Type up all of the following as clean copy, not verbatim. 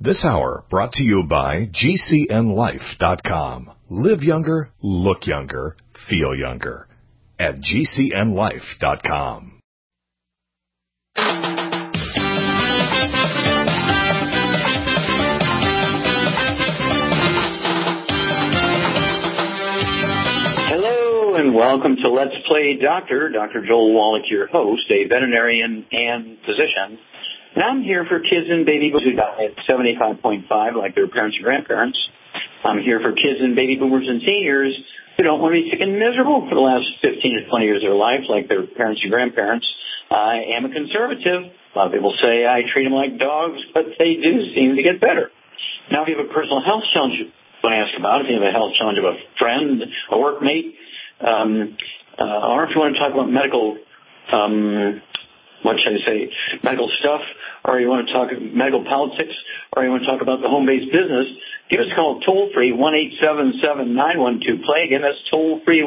This hour brought to you by GCNLife.com. Live younger, look younger, feel younger at GCNLife.com. Hello and welcome to Let's Play Doctor. Dr. Joel Wallach, your host, a veterinarian and physician. And I'm here for kids and baby boomers who die at 75.5 like their parents and grandparents. I'm here for kids and baby boomers and seniors who don't want to be sick and miserable for the last 15 to 20 years of their life like their parents and grandparents. I am a conservative. A lot of people say I treat them like dogs, but they do seem to get better. Now, if you have a personal health challenge you want to ask about, if you have a health challenge of a friend, a workmate, or if you want to talk about medical medical stuff, or you want to talk medical politics, or you want to talk about the home-based business, give us a call toll-free, 1-877-912-PLAY. Again, that's toll-free,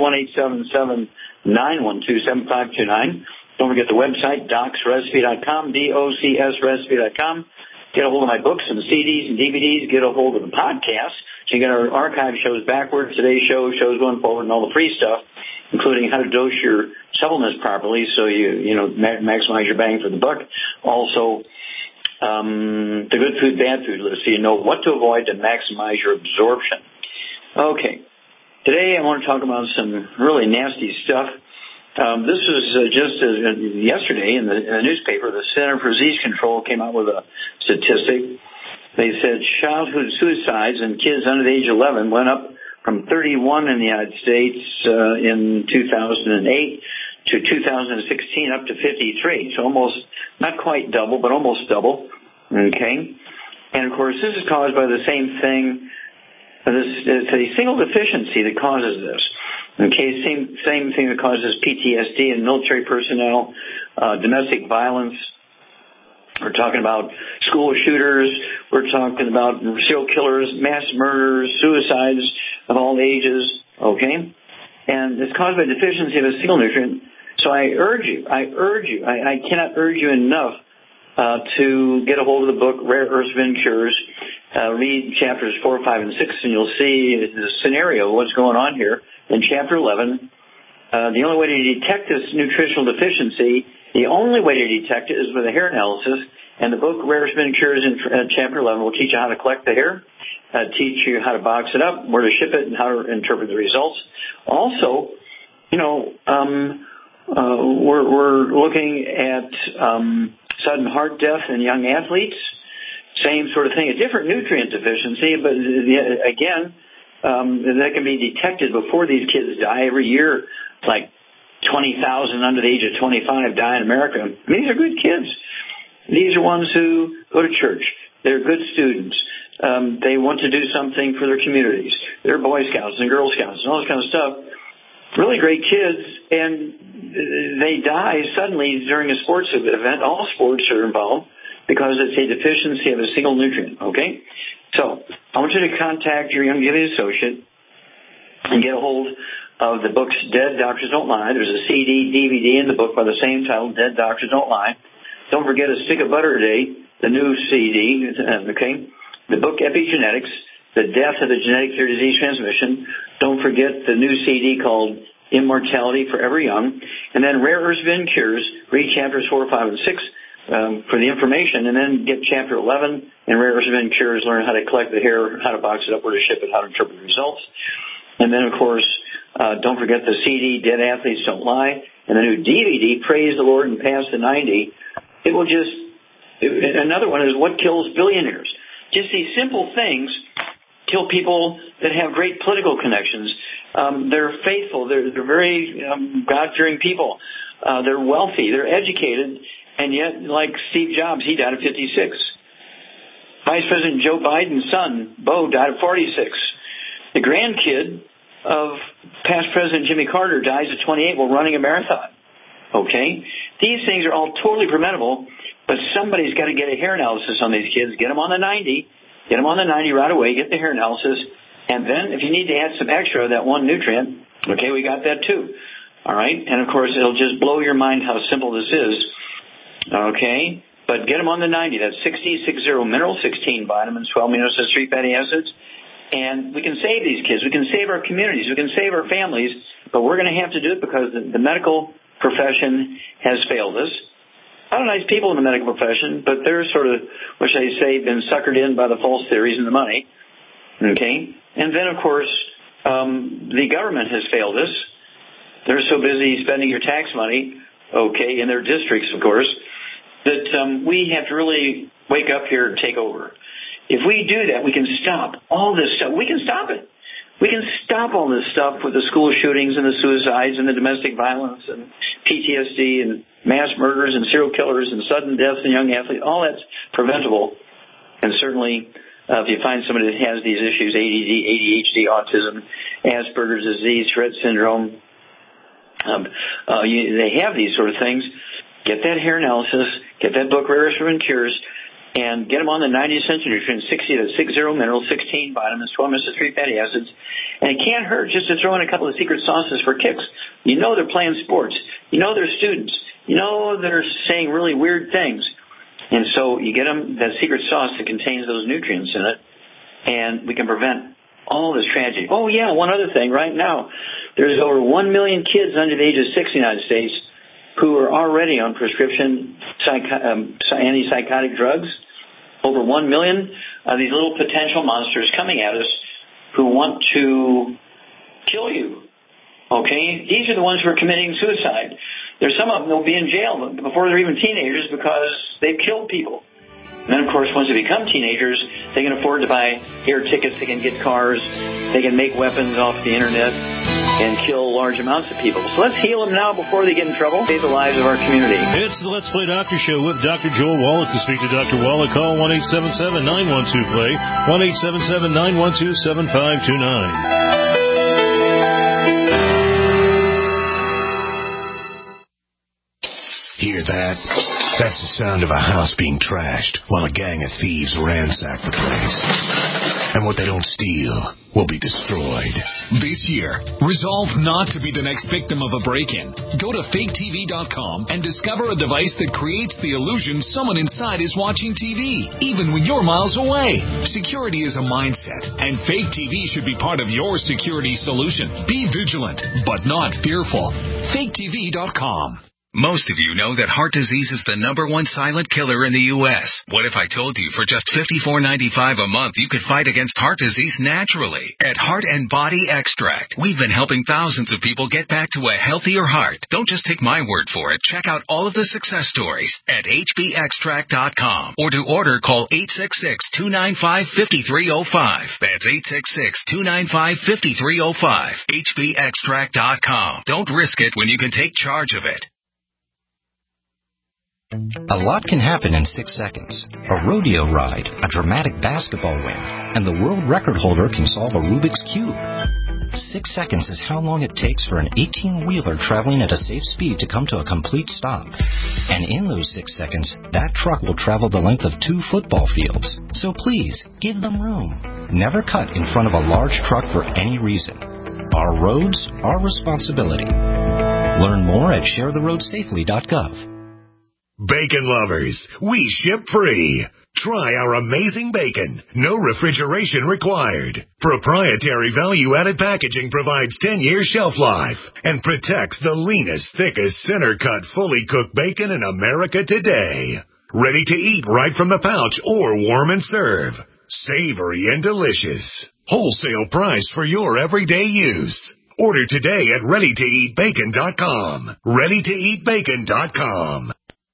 1-877-912-7529. Don't forget the website, docsrecipe.com, DOCSrecipe.com. Get a hold of my books and CDs and DVDs. Get a hold of the podcast. So you get our archive shows backwards, today's shows going forward, and all the free stuff, including how to dose your supplements properly so you maximize your bang for the buck. Also, the good food, bad food list so you know what to avoid to maximize your absorption. Okay. Today I want to talk about some really nasty stuff. This was just yesterday in the newspaper. The Center for Disease Control came out with a statistic. They said childhood suicides in kids under the age of 11 went up from 31 in the United States in 2008 to 2016 up to 53. So almost, not quite double, but almost double. Okay? And, of course, this is caused by the same thing. It's a single deficiency that causes this. Okay, same thing that causes PTSD in military personnel, domestic violence. We're talking about school shooters. We're talking about serial killers, mass murderers, suicides of all ages. Okay? And it's caused by deficiency of a single nutrient. So I urge you, I cannot urge you enough to get a hold of the book, Rare Earths Vin Cures. Read chapters 4, 5, and 6, and you'll see the scenario of what's going on here. In chapter 11, the only way to detect this nutritional deficiency, the only way to detect it is with a hair analysis. And the book, Rare Earths Vin Cures, in chapter 11, will teach you how to collect the hair, teach you how to box it up, where to ship it, and how to interpret the results. Also, we're looking at sudden heart death in young athletes. Same sort of thing, a different nutrient deficiency, but again, that can be detected before these kids die. Every year, like 20,000 under the age of 25 die in America. I mean, these are good kids. These are ones who go to church. They're good students. They want to do something for their communities. They're Boy Scouts and Girl Scouts and all this kind of stuff. Really great kids, and they die suddenly during a sports event. All sports are involved because it's a deficiency of a single nutrient, okay? So I want you to contact your young giving associate and get a hold of the books Dead Doctors Don't Lie. There's a CD, DVD in the book by the same title, Dead Doctors Don't Lie. Don't forget A Stick of Butter a Day, the new CD, okay? The book Epigenetics, The Death of the Genetic Through Disease Transmission. Don't forget the new CD called Immortality Forever Young. And then Rare Earths Vin Cures. Read chapters 4, 5, and 6 for the information. And then get chapter 11 and Rare Earths Vin Cures. Learn how to collect the hair, how to box it up, where to ship it, how to interpret the results. And then, of course, don't forget the CD, Dead Athletes Don't Lie. And the new DVD, Praise the Lord and Past the 90. It will just... Another one is What Kills Billionaires. Just these simple things kill people that have great political connections. They're faithful. They're very God-fearing people. They're wealthy. They're educated. And yet, like Steve Jobs, he died at 56. Vice President Joe Biden's son, Bo, died at 46. The grandkid of past President Jimmy Carter dies at 28 while running a marathon. Okay? These things are all totally preventable, but somebody's got to get a hair analysis on these kids. Get them on the 90. Get them on the 90 right away. Get the hair analysis. And then if you need to add some extra of that one nutrient, okay, we got that too. All right? And, of course, it'll just blow your mind how simple this is. Okay? But get them on the 90. That's 60 minerals, 16 vitamins, 12 amino acids, 3 fatty acids. And we can save these kids. We can save our communities. We can save our families. But we're going to have to do it because the medical profession has failed us. A lot of nice people in the medical profession, but they're sort of, which I say, been suckered in by the false theories and the money. Okay? And then, of course, the government has failed us. They're so busy spending your tax money, okay, in their districts, of course, that we have to really wake up here and take over. If we do that, we can stop all this stuff. We can stop it. We can stop all this stuff with the school shootings and the suicides and the domestic violence and PTSD and mass murders and serial killers and sudden deaths in young athletes. All that's preventable. And certainly, if you find somebody that has these issues, ADD, ADHD, autism, Asperger's disease, Tourette syndrome, they have these sort of things. Get that hair analysis, get that book, Rare Human Cures, and get them on the 90 essential nutrients, 60 minerals, 16 vitamins, 12 amino acids, 3 fatty acids. And it can't hurt just to throw in a couple of secret sauces for kicks. You know they're playing sports. You know they're students. You know they're saying really weird things. And so you get them that secret sauce that contains those nutrients in it, and we can prevent all this tragedy. Oh, yeah, one other thing. Right now, there's over 1 million kids under the age of 6 in the United States who are already on prescription antipsychotic drugs. Over 1 million of these little potential monsters coming at us who want to kill you. Okay? These are the ones who are committing suicide. There's some of them that will be in jail before they're even teenagers because they've killed people. And then, of course, once they become teenagers, they can afford to buy air tickets, they can get cars, they can make weapons off the Internet and kill large amounts of people. So let's heal them now before they get in trouble, save the lives of our community. It's the Let's Play Doctor Show with Dr. Joel Wallach. To speak to Dr. Wallach, call 1-877-912-PLAY, 1-877-912-7529. Hear that? That's the sound of a house being trashed while a gang of thieves ransack the place. And what they don't steal will be destroyed. This year, resolve not to be the next victim of a break-in. Go to faketv.com and discover a device that creates the illusion someone inside is watching TV, even when you're miles away. Security is a mindset, and Fake TV should be part of your security solution. Be vigilant, but not fearful. faketv.com. Most of you know that heart disease is the #1 silent killer in the U.S. What if I told you for just $54.95 a month you could fight against heart disease naturally? At Heart and Body Extract, we've been helping thousands of people get back to a healthier heart. Don't just take my word for it. Check out all of the success stories at hbextract.com. Or to order, call 866-295-5305. That's 866-295-5305. hbextract.com. Don't risk it when you can take charge of it. A lot can happen in 6 seconds. A rodeo ride, a dramatic basketball win, and the world record holder can solve a Rubik's Cube. 6 seconds is how long it takes for an 18-wheeler traveling at a safe speed to come to a complete stop. And in those 6 seconds, that truck will travel the length of 2 football fields. So please, give them room. Never cut in front of a large truck for any reason. Our roads, our responsibility. Learn more at sharetheroadsafely.gov. Bacon lovers, we ship free. Try our amazing bacon. No refrigeration required. Proprietary value-added packaging provides 10-year shelf life and protects the leanest, thickest, center-cut, fully cooked bacon in America today. Ready to eat right from the pouch or warm and serve. Savory and delicious. Wholesale price for your everyday use. Order today at readytoeatbacon.com. readytoeatbacon.com.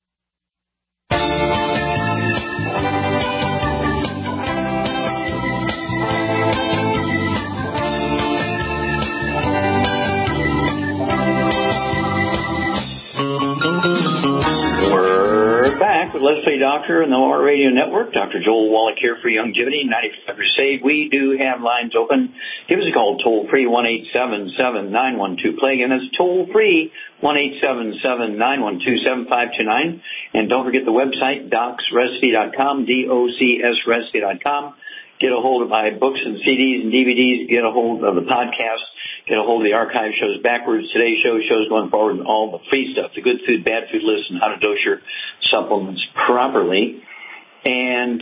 We're back with Let's Play Doctor and the OR Radio Network. Dr. Joel Wallach here for Youngevity, 95 Crusade. We do have lines open. Give us a call toll-free, 1-877-912-PLAY. Again, that's toll-free, 1-877-912-7529. And don't forget the website, docsrecipe.com, DOCSrecipe.com. get a hold of my books and CDs and DVDs, get a hold of the podcast, get a hold of the archive shows backwards, today's shows going forward, and all the free stuff, the good food, bad food list, and how to dose your supplements properly. And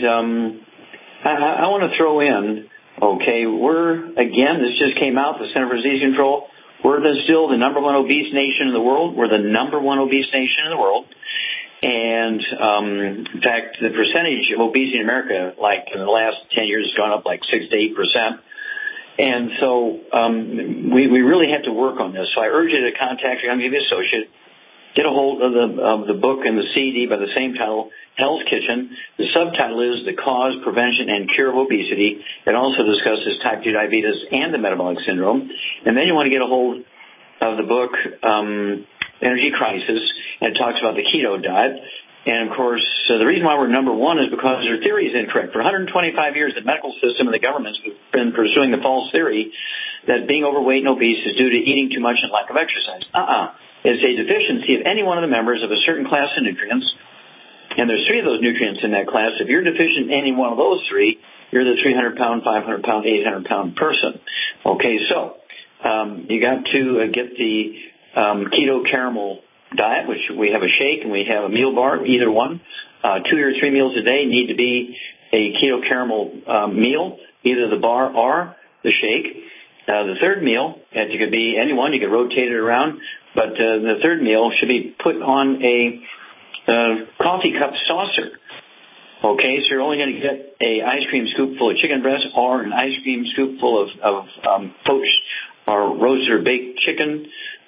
I want to throw in, okay, this just came out, the Center for Disease Control, we're still the number one obese nation in the world. We're the number one obese nation in the world. And, in fact, the percentage of obesity in America, like in the last 10 years, has gone up like 6 to 8%. And so, we really have to work on this. So I urge you to contact your Youngevity associate, get a hold of the book and the CD by the same title, Hell's Kitchen. The subtitle is The Cause, Prevention, and Cure of Obesity. It also discusses type 2 diabetes and the metabolic syndrome. And then you want to get a hold of the book, Energy Crisis, and it talks about the keto diet. And, of course, the reason why we're number one is because their theory is incorrect. For 125 years, the medical system and the government's been pursuing the false theory that being overweight and obese is due to eating too much and lack of exercise. It's a deficiency of any one of the members of a certain class of nutrients, and there's 3 of those nutrients in that class. If you're deficient in any one of those 3, you're the 300-pound, 500-pound, 800-pound person. Okay, so you got to get the keto caramel diet, which we have a shake and we have a meal bar, either one. 2 or 3 meals a day need to be a keto caramel meal, either the bar or the shake. The third meal, it could be any one, you can rotate it around, but the third meal should be put on a coffee cup saucer. Okay, so you're only going to get a ice cream scoop full of chicken breast or an ice cream scoop full of poached or roasted or baked chicken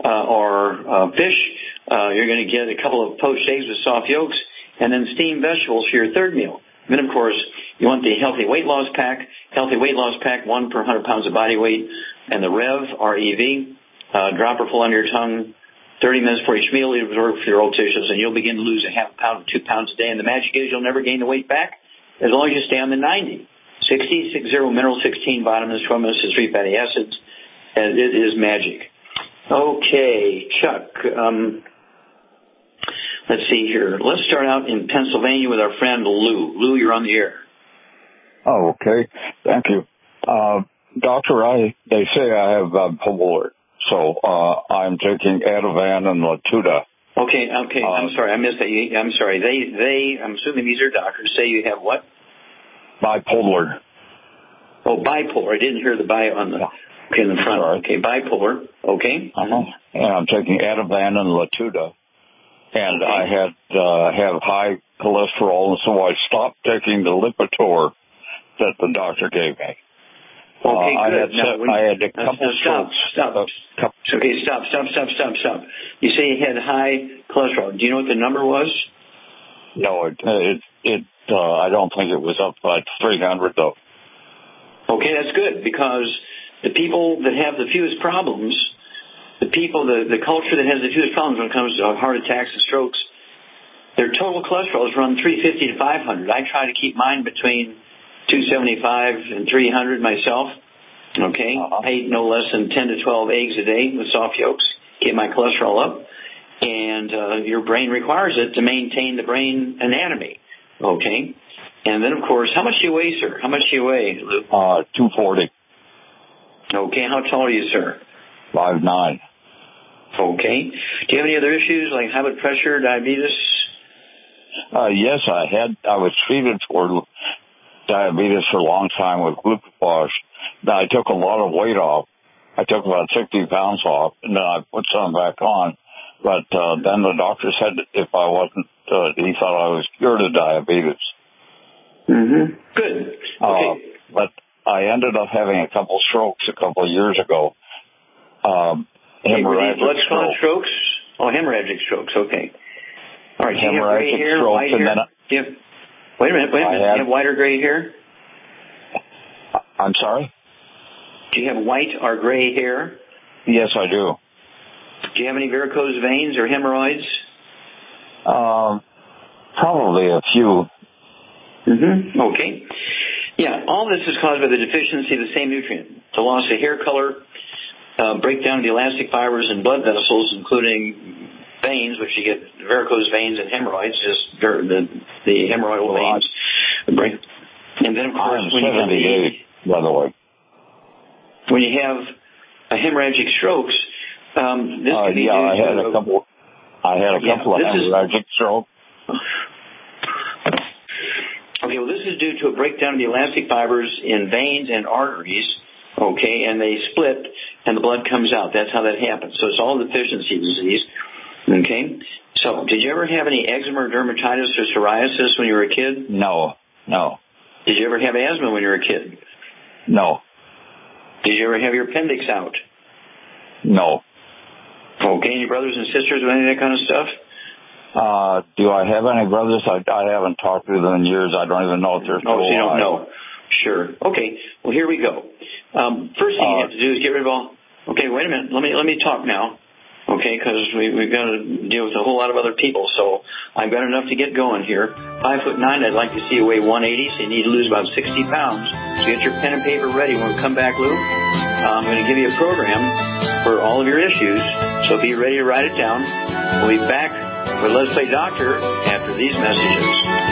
or fish. You're going to get a couple of poached eggs with soft yolks, and then steamed vegetables for your third meal. Then, of course, you want the Healthy Weight Loss Pack. Healthy Weight Loss Pack, 1 per 100 pounds of body weight, and the REV, R-E-V, dropper full under your tongue, 30 minutes for each meal, you absorb for your old tissues, and you'll begin to lose a half pound to 2 pounds a day. And the magic is you'll never gain the weight back as long as you stay on the 90. 60 minerals, 16 vitamins, 12 minutes to 3 fatty acids, and it is magic. Okay, Chuck, let's see here. Let's start out in Pennsylvania with our friend Lou. Lou, you're on the air. Oh, okay. Thank you. Doctor, they say I have bipolar, so I'm taking Ativan and Latuda. Okay. I'm sorry, I missed that. I'm sorry. I'm assuming these are doctors, say you have what? Bipolar. Oh, bipolar. I didn't hear the bi on the... Okay, in the front. Sorry. Okay, bipolar. Okay. And I'm taking Ativan and Latuda. And okay. I have high cholesterol, and so I stopped taking the Lipitor that the doctor gave me. Okay, good. I had a couple strokes. Stop. Okay, stop. You say you had high cholesterol. Do you know what the number was? No, I don't think it was up by 300, though. Okay, that's good, because the people that have the fewest problems, the culture that has the fewest problems when it comes to heart attacks and strokes, their total cholesterol is around 350 to 500. I try to keep mine between 275 and 300 myself. Okay, I eat no less than 10 to 12 eggs a day with soft yolks, get my cholesterol up, and your brain requires it to maintain the brain anatomy. Okay, and then of course, how much do you weigh, sir? How much do you weigh, Lou? 240. Okay, how tall are you, sir? 5'9". Okay. Do you have any other issues like high blood pressure, diabetes? Yes, I was treated for diabetes for a long time with glucophage. Now, I took a lot of weight off. I took about 60 pounds off, and then I put some back on. But then the doctor said if I wasn't, he thought I was cured of diabetes. Mm-hmm. Good. Okay. But I ended up having a couple strokes a couple of years ago. Hemorrhagic strokes? Oh, hemorrhagic strokes. Okay. All right. Do you have gray hair, white hair? Wait a minute. Do you have white or gray hair? I'm sorry? Do you have white or gray hair? Yes, I do. Do you have any varicose veins or hemorrhoids? Probably a few. Mm-hmm. Okay. Yeah, all this is caused by the deficiency of the same nutrient. The loss of hair color, breakdown of the elastic fibers and blood vessels, including veins, which you get varicose veins and hemorrhoids, just the hemorrhoidal veins. And then, of course, I'm 78, by the way. When you have a hemorrhagic strokes, this can be I had a couple of hemorrhagic strokes. Okay, well, this is due to a breakdown of the elastic fibers in veins and arteries, okay, and they split and the blood comes out. That's how that happens. So it's all deficiency disease, okay? So did you ever have any eczema or dermatitis or psoriasis when you were a kid? No. Did you ever have asthma when you were a kid? No. Did you ever have your appendix out? No. Okay, any brothers and sisters with any of that kind of stuff? Do I have any brothers? I haven't talked to them in years. I don't even know if they're still alive. So you don't know. Sure. Okay, well, here we go. First thing you have to do is get rid of all... Okay, wait a minute. Let me talk now. Okay, because we've got to deal with a whole lot of other people. So I've got enough to get going here. 5'9", I'd like to see you weigh 180, so you need to lose about 60 pounds. So get your pen and paper ready. When we come back, Lou, I'm going to give you a program for all of your issues. So be ready to write it down. We'll be back with Let's Play Doctor after these messages.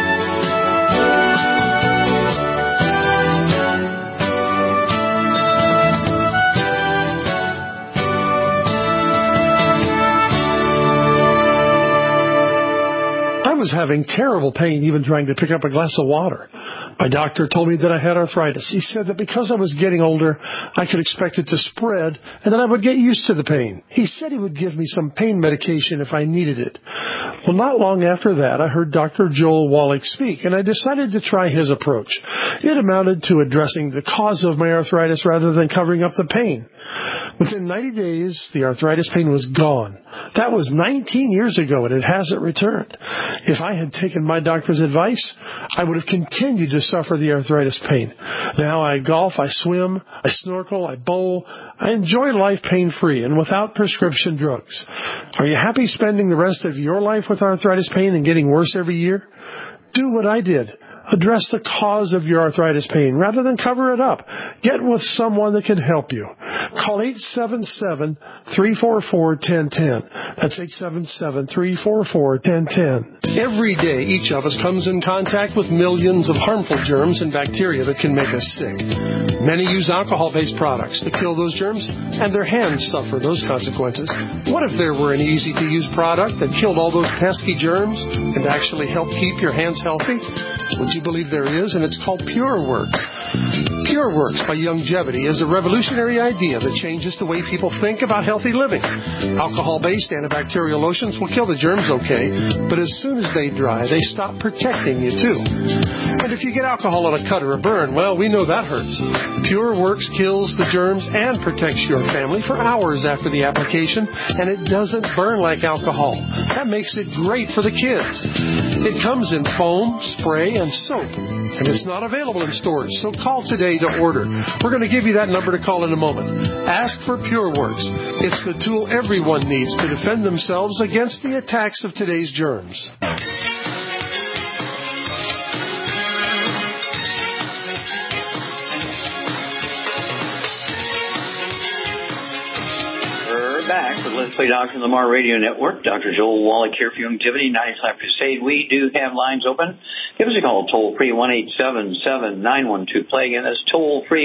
I was having terrible pain even trying to pick up a glass of water. My doctor told me that I had arthritis. He said that because I was getting older, I could expect it to spread and that I would get used to the pain. He said he would give me some pain medication if I needed it. Well, not long after that, I heard Dr. Joel Wallach speak, and I decided to try his approach. It amounted to addressing the cause of my arthritis rather than covering up the pain. Within 90 days, the arthritis pain was gone. That was 19 years ago, and it hasn't returned. If I had taken my doctor's advice, I would have continued to suffer the arthritis pain. Now I golf, I swim, I snorkel, I bowl. I enjoy life pain-free and without prescription drugs. Are you happy spending the rest of your life with arthritis pain and getting worse every year? Do what I did. Address the cause of your arthritis pain rather than cover it up. Get with someone that can help you. Call 877-344-1010. That's 877-344-1010. Every day, each of us comes in contact with millions of harmful germs and bacteria that can make us sick. Many use alcohol-based products to kill those germs, and their hands suffer those consequences. What if there were an easy-to-use product that killed all those pesky germs and actually helped keep your hands healthy? Would you believe there is? And it's called PureWorks. PureWorks by Youngevity is a revolutionary idea that changes the way people think about healthy living. Alcohol-based antibacterial lotions will kill the germs okay, but as soon as they dry, they stop protecting you too. And if you get alcohol on a cut or a burn, well, we know that hurts. PureWorks kills the germs and protects your family for hours after the application, and it doesn't burn like alcohol. That makes it great for the kids. It comes in foam, spray, and soap, and it's not available in stores, so call today to order. We're going to give you that number to call in a moment. Ask for PureWorks. It's the tool everyone needs to defend themselves against the attacks of today's germs. Back with Let's Play Doctor on the Lamar Radio Network. Dr. Joel Wallach here for Youngevity 95 Crusade. We do have lines open. Give us a call, toll free 1-877-912-PLAY. Again, that's toll free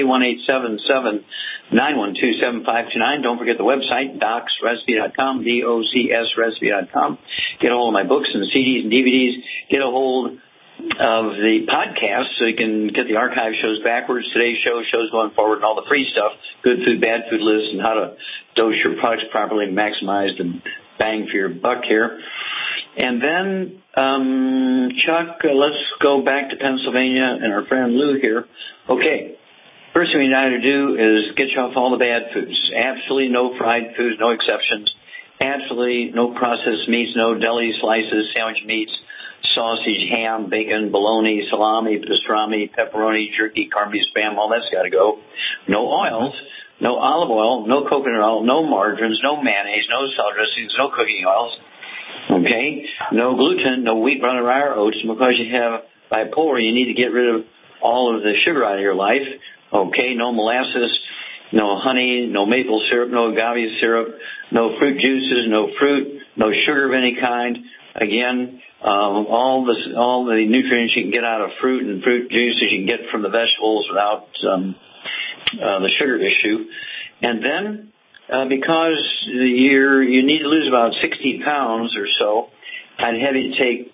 1-877-912-7529. Don't forget the website, docsrecipe.com, DOCSrecipe.com. Get a hold of my books and CDs and DVDs. Get a hold of the podcast so you can get the archive shows backwards, today's shows going forward, and all the free stuff, good food, bad food lists, and how to dose your products properly and maximize the bang for your buck here. And then, Chuck, let's go back to Pennsylvania and our friend Lou here. Okay, first thing we need to do is get you off all the bad foods. Absolutely no fried foods, no exceptions. Absolutely no processed meats, no deli slices, sandwich meats, sausage, ham, bacon, bologna, salami, pastrami, pepperoni, jerky, corned beef, spam, all that's got to go. No oils, no olive oil, no coconut oil, no margarines, no mayonnaise, no salad dressings, no cooking oils. Okay? No gluten, no wheat, brown, rye, or oats. Because you have bipolar, you need to get rid of all of the sugar out of your life. Okay? No molasses, no honey, no maple syrup, no agave syrup, no fruit juices, no fruit, no sugar of any kind. Again, all the nutrients you can get out of fruit and fruit juices you can get from the vegetables without the sugar issue. And then because you need to lose about 60 pounds or so, I'd have you take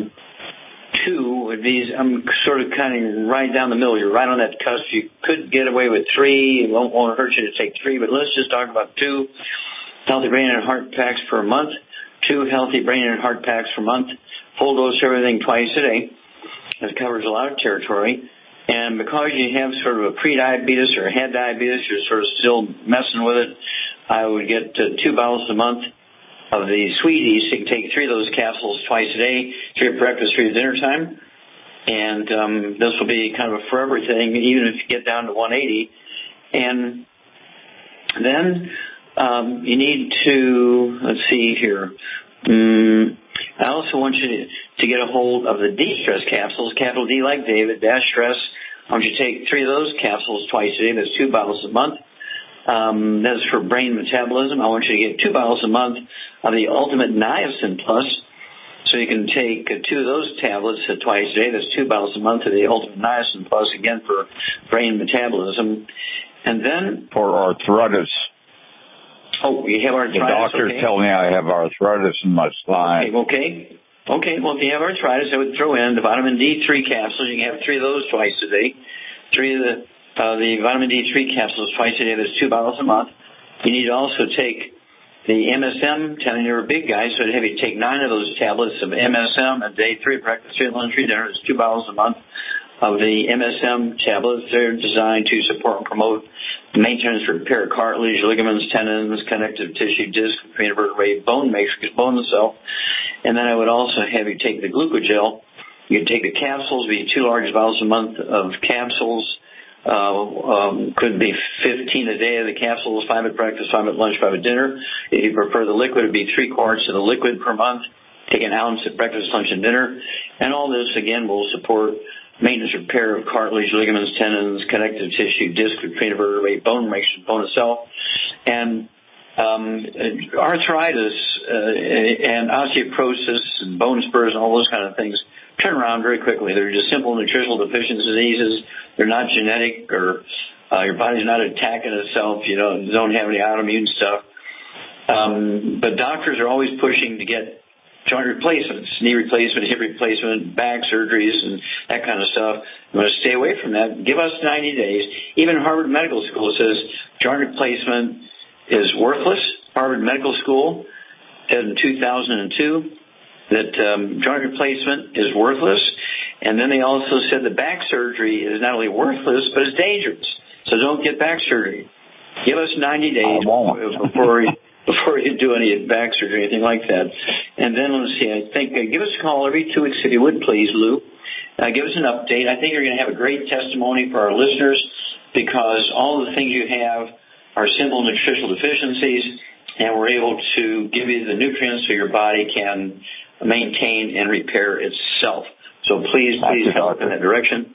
2 of these. I'm sort of kind of right down the middle. You're right on that cusp. You could get away with 3. It won't hurt you to take 3, but let's just talk about 2 healthy brain and heart packs per month. 2 healthy brain and heart packs per month. Full dose everything twice a day. That covers a lot of territory. And because you have sort of a pre-diabetes or had diabetes, you're sort of still messing with it, I would get 2 bottles a month of the Sweeties. You can take 3 of those capsules twice a day, 3 at breakfast, 3 at dinner time. And this will be kind of a forever thing, even if you get down to 180. And then you need to, let's see here. I also want you to get a hold of the D-Stress capsules, capital D like David, dash stress. I want you to take 3 of those capsules twice a day. That's 2 bottles a month. That's for brain metabolism. I want you to get 2 bottles a month of the Ultimate Niacin Plus. So you can take 2 of those tablets twice a day. That's 2 bottles a month of the Ultimate Niacin Plus, again, for brain metabolism. And then for arthritis. Oh, you have arthritis. The doctors tell me I have arthritis in my spine. Okay. Well, if you have arthritis, I would throw in the vitamin D3 capsules. You can have 3 of those twice a day. 3 of the vitamin D3 capsules twice a day. That's 2 bottles a month. You need to also take the MSM. Telling you're a big guy, so I'd have you take 9 of those tablets of MSM a day, 3 at breakfast, 3 at lunch, 3 at dinner. It's 2 bottles a month of the MSM tablets. They're designed to support and promote maintenance, repair cartilage, ligaments, tendons, connective tissue, disc, vertebrae, bone matrix, bone itself. And then I would also have you take the glucogel. You can take the capsules, be 2 large bottles a month of capsules. Could be 15 a day of the capsules, 5 at breakfast, 5 at lunch, 5 at dinner. If you prefer the liquid, it'd be 3 quarts of the liquid per month. Take an ounce at breakfast, lunch, and dinner. And all this, again, will support maintenance, repair of cartilage, ligaments, tendons, connective tissue, disc, vertebrae, bone matrix, bone itself. And arthritis and osteoporosis and bone spurs and all those kind of things turn around very quickly. They're just simple nutritional deficiency diseases. They're not genetic, or your body's not attacking itself. You don't have any autoimmune stuff. But doctors are always pushing to get joint replacements, knee replacement, hip replacement, back surgeries, and that kind of stuff. You want to stay away from that. Give us 90 days. Even Harvard Medical School says joint replacement is worthless. Harvard Medical School said in 2002 that joint replacement is worthless. And then they also said that back surgery is not only worthless, but it's dangerous. So don't get back surgery. Give us 90 days before you do any back surgery or anything like that. And then, let's see, I think, give us a call every 2 weeks if you would, please, Lou. Give us an update. I think you're going to have a great testimony for our listeners, because all the things you have are simple nutritional deficiencies, and we're able to give you the nutrients so your body can maintain and repair itself. So please help in that direction.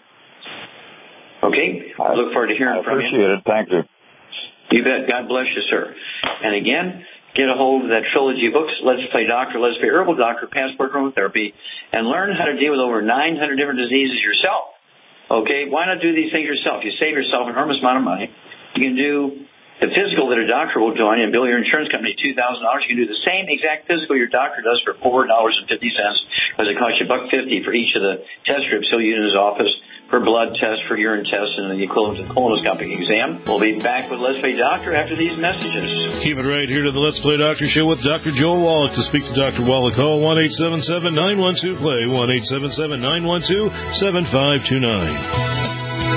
Okay? I look forward to hearing from you. I appreciate it. Thank you. You bet. God bless you, sir. And again, get a hold of that trilogy of books, Let's Play Doctor, Let's Play Herbal Doctor, Passport Aromatherapy, and learn how to deal with over 900 different diseases yourself. Okay? Why not do these things yourself? You save yourself an enormous amount of money. You can do the physical that a doctor will join and bill your insurance company $2,000. You can do the same exact physical your doctor does for $4.50, because it costs you $1.50 for each of the test strips he'll use in his office, for blood test, for urine test, and the equivalent of colonoscopic exam. We'll be back with Let's Play Doctor after these messages. Keep it right here to the Let's Play Doctor show with Dr. Joel Wallach. To speak to Dr. Wallach, call 1-877-912-PLAY, 1-877-912-7529.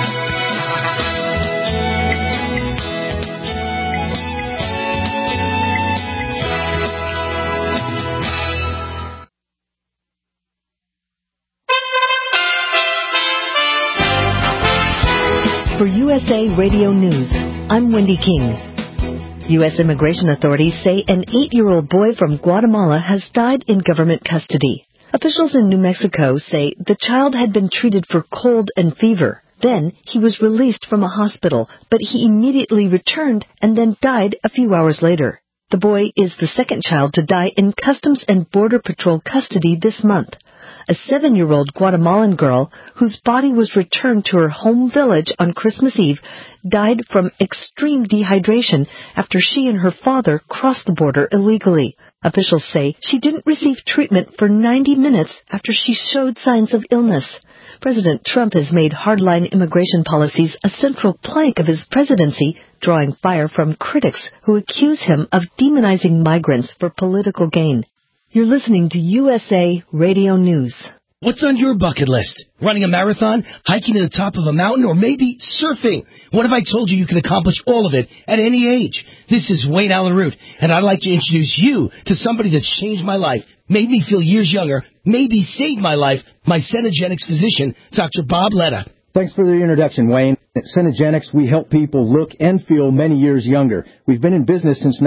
For USA Radio News, I'm Wendy King. U.S. immigration authorities say an 8-year-old boy from Guatemala has died in government custody. Officials in New Mexico say the child had been treated for cold and fever. Then he was released from a hospital, but he immediately returned and then died a few hours later. The boy is the second child to die in Customs and Border Patrol custody this month. A 7-year-old Guatemalan girl, whose body was returned to her home village on Christmas Eve, died from extreme dehydration after she and her father crossed the border illegally. Officials say she didn't receive treatment for 90 minutes after she showed signs of illness. President Trump has made hardline immigration policies a central plank of his presidency, drawing fire from critics who accuse him of demonizing migrants for political gain. You're listening to USA Radio News. What's on your bucket list? Running a marathon, hiking to the top of a mountain, or maybe surfing? What if I told you you can accomplish all of it at any age? This is Wayne Allen Root, and I'd like to introduce you to somebody that's changed my life, made me feel years younger, maybe saved my life, my Cenegenics physician, Dr. Bob Letta. Thanks for the introduction, Wayne. At Cenegenics, we help people look and feel many years younger. We've been in business since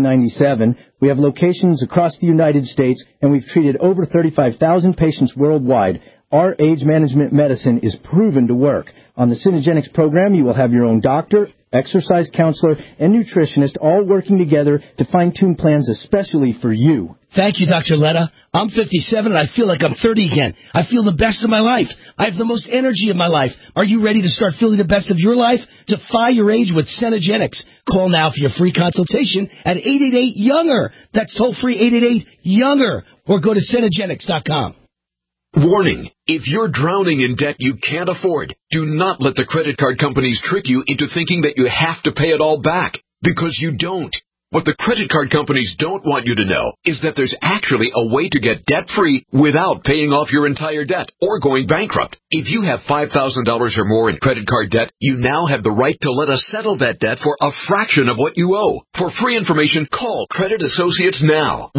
1997. We have locations across the United States, and we've treated over 35,000 patients worldwide. Our age management medicine is proven to work. On the Cenegenics program, you will have your own doctor, exercise counselor, and nutritionist all working together to fine-tune plans especially for you. Thank you, Dr. Letta. I'm 57 and I feel like I'm 30 again. I feel the best of my life. I have the most energy of my life. Are you ready to start feeling the best of your life? Defy your age with Cenegenics. Call now for your free consultation at 888-YOUNGER. That's toll-free 888-YOUNGER. Or go to Cenegenics.com. Warning, if you're drowning in debt you can't afford, do not let the credit card companies trick you into thinking that you have to pay it all back, because you don't. What the credit card companies don't want you to know is that there's actually a way to get debt-free without paying off your entire debt or going bankrupt. If you have $5,000 or more in credit card debt, you now have the right to let us settle that debt for a fraction of what you owe. For free information, call Credit Associates now.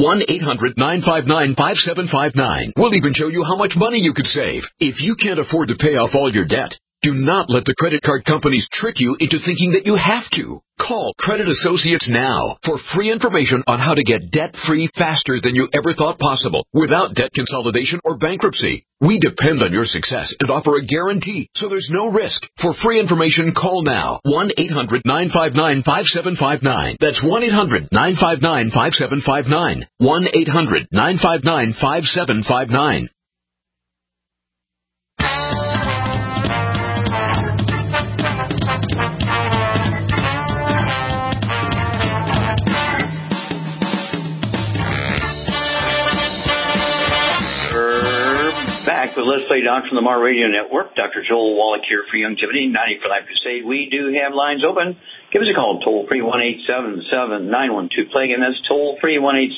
1-800-959-5759. We'll even show you how much money you could save. If you can't afford to pay off all your debt, do not let the credit card companies trick you into thinking that you have to. Call Credit Associates now for free information on how to get debt-free faster than you ever thought possible without debt consolidation or bankruptcy. We depend on your success and offer a guarantee, so there's no risk. For free information, call now. 1-800-959-5759. That's 1-800-959-5759. 1-800-959-5759. Back with Let's Play Doctor from the Mar Radio Network. Dr. Joel Wallach here for Youngevity, 90 for Life Crusade. We do have lines open. Give us a call, toll-free, 1-877-912-PLAGUE, and that's toll-free,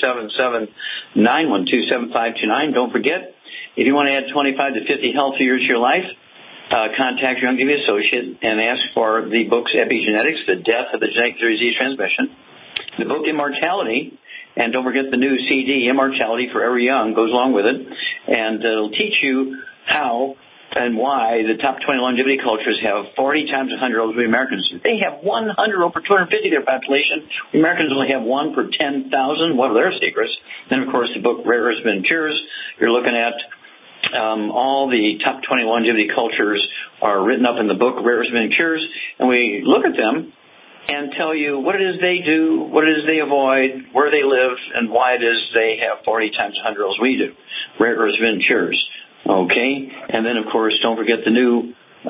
1-877-912-7529. Don't forget, if you want to add 25 to 50 healthy years to your life, contact your Youngevity associate and ask for the books Epigenetics, The Death of the Genetic Disease Transmission, the book Immortality, and don't forget the new CD, Immortality Forever Young, goes along with it. And it'll teach you how and why the top 20 longevity cultures have 40 times 100 over the Americans. They have 100 over 250 their population. The Americans only have 1 per 10,000. What are their secrets? Then, of course, the book Rare Earths and Cures. You're looking at all the top 20 longevity cultures are written up in the book Rare Earths and Cures. And we look at them and tell you what it is they do, what it is they avoid, where they live, and why it is they have 40 times 100 as we do. Rare Earths Ventures. Okay? And then, of course, don't forget the new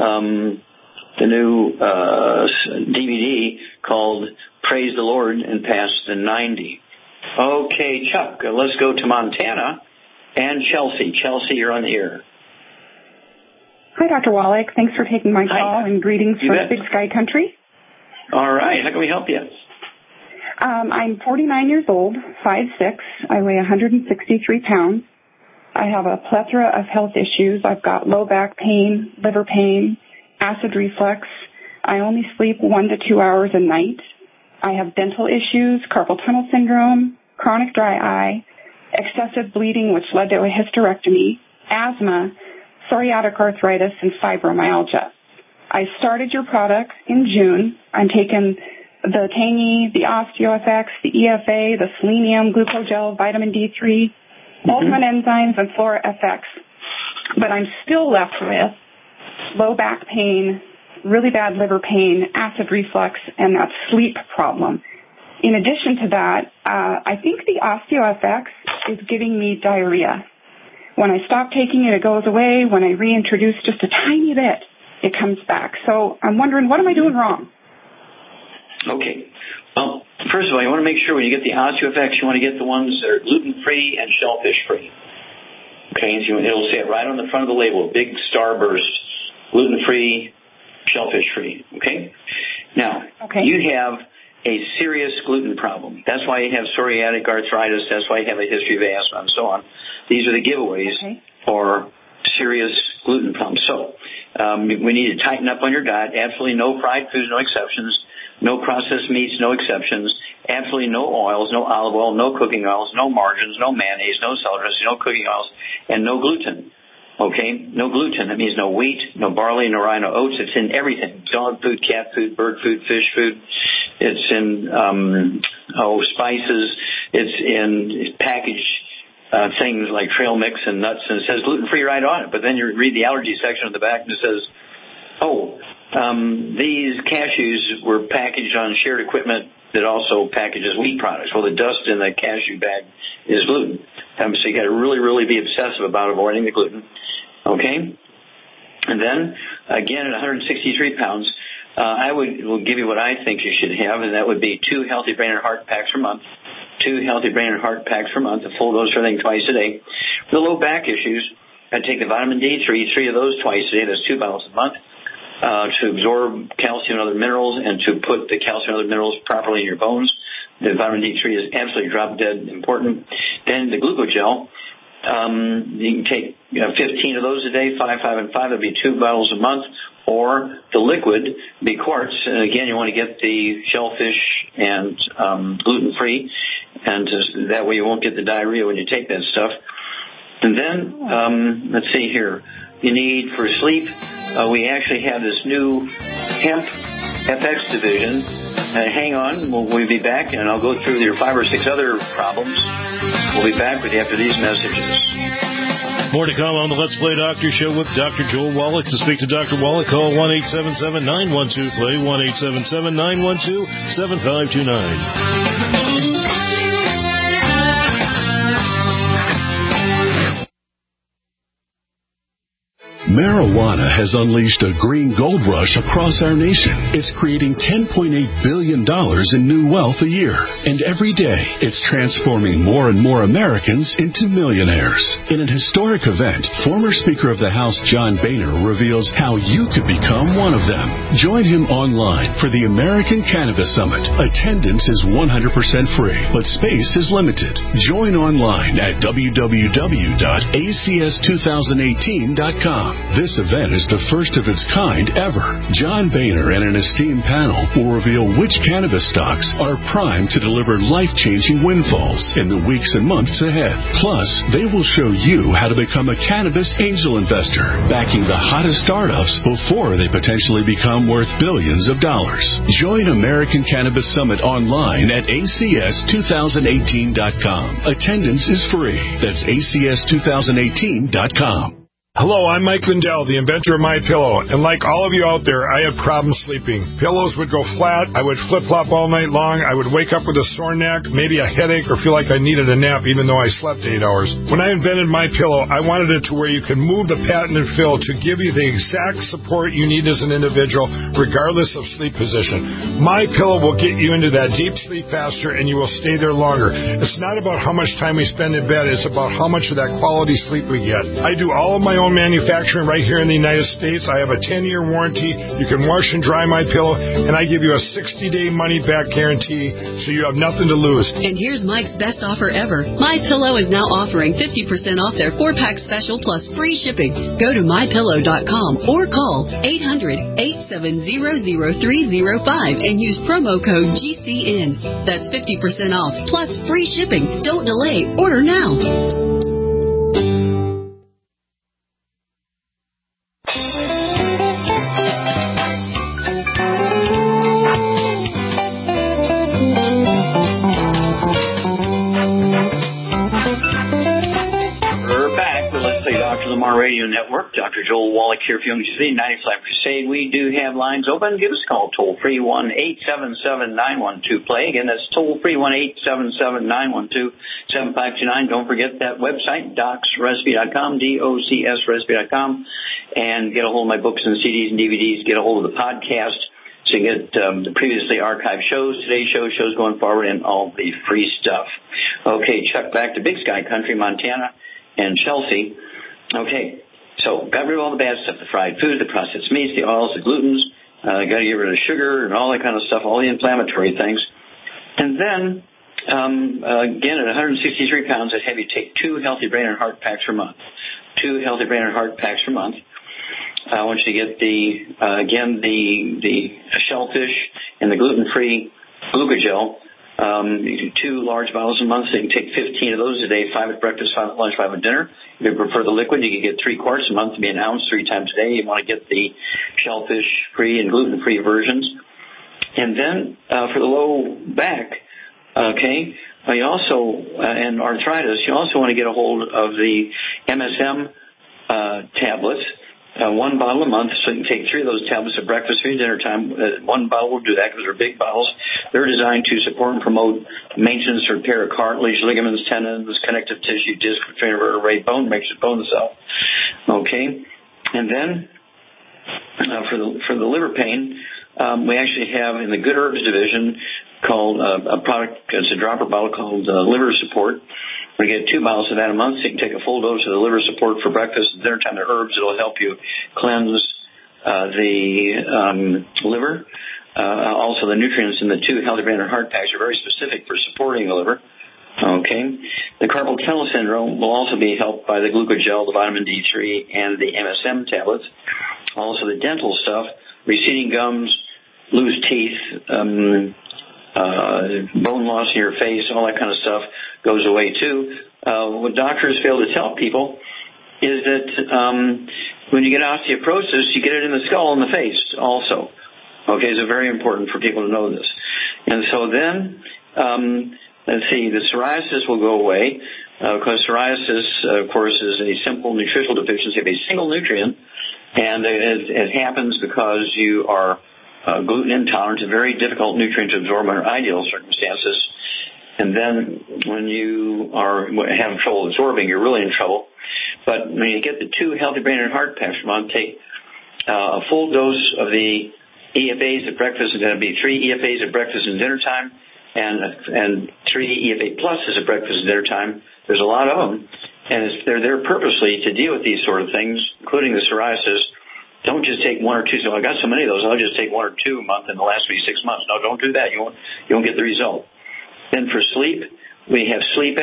DVD called Praise the Lord and Past the 90. Okay, Chuck, let's go to Montana and Chelsea. Chelsea, you're on the air. Hi, Dr. Wallach. Thanks for taking my call and greetings from Big Sky Country. All right. How can we help you? I'm 49 years old, 5'6". I weigh 163 pounds. I have a plethora of health issues. I've got low back pain, liver pain, acid reflux. I only sleep 1 to 2 hours a night. I have dental issues, carpal tunnel syndrome, chronic dry eye, excessive bleeding, which led to a hysterectomy, asthma, psoriatic arthritis, and fibromyalgia. I started your product in June. I'm taking the Tangy, the OsteoFX, the EFA, the Selenium, Glucogel, vitamin D3, Ultimate Enzymes, and Flora FX. But I'm still left with low back pain, really bad liver pain, acid reflux, and that sleep problem. in addition to that, I think the OsteoFX is giving me diarrhea. When I stop taking it, it goes away. When I reintroduce just a tiny bit, it comes back. So I'm wondering, what am I doing wrong? Okay. Well, first of all, you want to make sure when you get the OsteoFX, you want to get the ones that are gluten-free and shellfish-free. Okay, so it'll say it right on the front of the label, big starburst, gluten-free, shellfish-free. Okay? Now, you have a serious gluten problem. That's why you have psoriatic arthritis. That's why you have a history of asthma and so on. These are the giveaways for serious gluten problems. So we need to tighten up on your diet. Absolutely no fried foods, no exceptions. No processed meats, no exceptions. Absolutely no oils, no olive oil, no cooking oils, no margarines, no mayonnaise, no salad dressing, no cooking oils, and no gluten. Okay? No gluten. That means no wheat, no barley, no rye, no oats. It's in everything. Dog food, cat food, bird food, fish food. It's in, spices. It's in packaged things like trail mix and nuts, and it says gluten-free right on it. But then you read the allergy section at the back and it says, these cashews were packaged on shared equipment that also packages wheat products. Well, the dust in the cashew bag is gluten. So you got to really, really be obsessive about avoiding the gluten. Okay? And then, again, at 163 pounds, I will give you what I think you should have, and that would be 2 healthy brain and heart packs per month. 2 healthy brain and heart packs per month, a full dose of everything twice a day. For the low back issues, I'd take the vitamin D3, 3 of those twice a day. That's 2 bottles a month. To absorb calcium and other minerals and to put the calcium and other minerals properly in your bones. The vitamin D3 is absolutely drop-dead important. Then the glucogel, you can take 15 of those a day, 5, 5, and 5. That would be 2 bottles a month. Or the liquid, be quartz. And again, you want to get the shellfish and gluten-free. And that way you won't get the diarrhea when you take that stuff. And then, let's see here. You need for sleep, we actually have this new hemp FX division. Hang on, we'll be back, and I'll go through your 5 or 6 other problems. We'll be back with you after these messages. More to come on the Let's Play Doctor Show with Dr. Joel Wallach. To speak to Dr. Wallach, call 1-877-912-PLAY, 1-877-912-7529. Marijuana has unleashed a green gold rush across our nation. It's creating $10.8 billion in new wealth a year. And every day, it's transforming more and more Americans into millionaires. In an historic event, former Speaker of the House John Boehner reveals how you could become one of them. Join him online for the American Cannabis Summit. Attendance is 100% free, but space is limited. Join online at www.acs2018.com. This event is the first of its kind ever. John Boehner and an esteemed panel will reveal which cannabis stocks are primed to deliver life-changing windfalls in the weeks and months ahead. Plus, they will show you how to become a cannabis angel investor, backing the hottest startups before they potentially become worth billions of dollars. Join American Cannabis Summit online at acs2018.com. Attendance is free. That's acs2018.com. Hello, I'm Mike Lindell, the inventor of MyPillow, and like all of you out there, I had problems sleeping. Pillows would go flat, I would flip-flop all night long, I would wake up with a sore neck, maybe a headache, or feel like I needed a nap even though I slept 8 hours. When I invented MyPillow, I wanted it to where you can move the patented fill to give you the exact support you need as an individual, regardless of sleep position. MyPillow will get you into that deep sleep faster, and you will stay there longer. It's not about how much time we spend in bed, it's about how much of that quality sleep we get. I do all of my own manufacturing right here in the United States. I have a 10-year warranty. You can wash and dry MyPillow, and I give you a 60-day money-back guarantee, so you have nothing to lose. And here's Mike's best offer ever. MyPillow is now offering 50% off their 4-pack special plus free shipping. Go to MyPillow.com or call 800-870-0305 and use promo code GCN. That's 50% off plus free shipping. Don't delay. Order now. Radio Radio Network. Dr. Joel Wallach here for Young's City, 95 Crusade. We do have lines open. Give us a call, toll-free, 1-877-912-PLAY. Again, that's toll-free, 1-877-912-7529. Don't forget that website, docsrecipe.com, DOCSrecipe.com, and get a hold of my books and CDs and DVDs. Get a hold of the podcast so you get the previously archived shows, today's shows going forward, and all the free stuff. Okay, Chuck, back to Big Sky Country, Montana, and Chelsea. Okay, so got rid of all the bad stuff, the fried food, the processed meats, the oils, the glutens, got to get rid of sugar and all that kind of stuff, all the inflammatory things. And then, again, at 163 pounds, I'd have you take 2 Healthy Brain and Heart Packs per month. 2 Healthy Brain and Heart Packs per month. I want you to get the shellfish and the gluten-free glucogel. 2 large bottles a month, so you can take 15 of those a day, 5 at breakfast, 5 at lunch, 5 at dinner. If you prefer the liquid, you can get 3 quarts a month to be an ounce 3 times a day. You want to get the shellfish-free and gluten-free versions. And then for the low back, okay, you also, and arthritis, you also want to get a hold of the MSM tablets. 1 bottle a month, so you can take 3 of those tablets at breakfast or dinner time. 1 bottle will do that because they're big bottles. They're designed to support and promote maintenance or repair of cartilage, ligaments, tendons, connective tissue, disc, vertebrae, bone, makes it bone cell. Okay, and then for the liver pain, we actually have in the Good Herbs division called a product. It's a dropper bottle called Liver Support. We get 2 bottles of that a month, so you can take a full dose of the Liver Support for breakfast and dinner time. The herbs, it'll help you cleanse the liver. Also, the nutrients in the 2 Healthy Brain and Heart Packs are very specific for supporting the liver. Okay. The carpal tunnel syndrome will also be helped by the glucogel, the vitamin D3, and the MSM tablets. Also, the dental stuff, receding gums, loose teeth, bone loss in your face, all that kind of stuff goes away too. What doctors fail to tell people is that when you get osteoporosis, you get it in the skull and the face also. Okay, so very important for people to know this. And so then, let's see, the psoriasis will go away because psoriasis, of course, is a simple nutritional deficiency of a single nutrient, and it happens because you are gluten intolerant, a very difficult nutrient to absorb under ideal circumstances. And then when you are having trouble absorbing, you're really in trouble. But when you get the 2 Healthy Brain and Heart Packs per month, take a full dose of the EFAs at breakfast. It's going to be 3 EFAs at breakfast and dinner time, and 3 EFA pluses at breakfast and dinner time. There's a lot of them, and they're there purposely to deal with these sort of things, including the psoriasis. Don't just take 1 or 2. So I got so many of those, I'll just take 1 or 2 a month in the last 6 months. No, don't do that. You won't get the result. Then for sleep, we have Sleep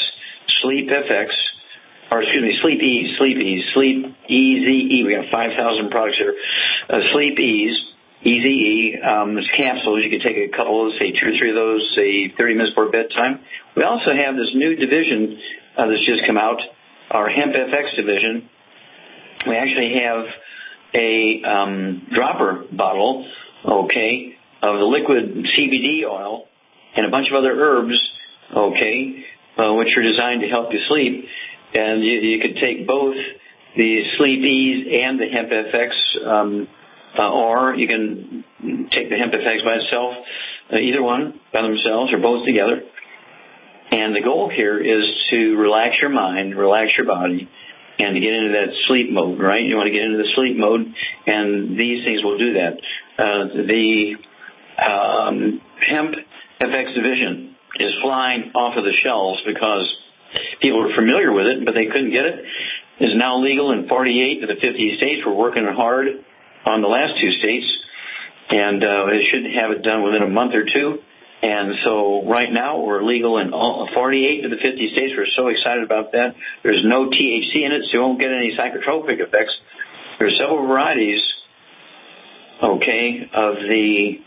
Easy. We got 5,000 products here. Sleep Ease, Easy it's capsules. You can take a couple of those, say 2 or 3 of those, say 30 minutes before bedtime. We also have this new division that's just come out, our Hemp FX division. We actually have a dropper bottle, okay, of the liquid CBD oil and a bunch of other herbs, okay, which are designed to help you sleep. And you could take both the Sleep Ease and the Hemp FX, or you can take the Hemp FX by itself, either one by themselves or both together. And the goal here is to relax your mind, relax your body, and to get into that sleep mode, right? You want to get into the sleep mode, and these things will do that. The Hemp FX division is flying off of the shelves because people are familiar with it, but they couldn't get it. It's now legal in 48 of the 50 states. We're working hard on the last 2 states, and it should have it done within a month or 2. And so right now we're legal in all 48 of the 50 states. We're so excited about that. There's no THC in it, so you won't get any psychotropic effects. There are several varieties, okay, of the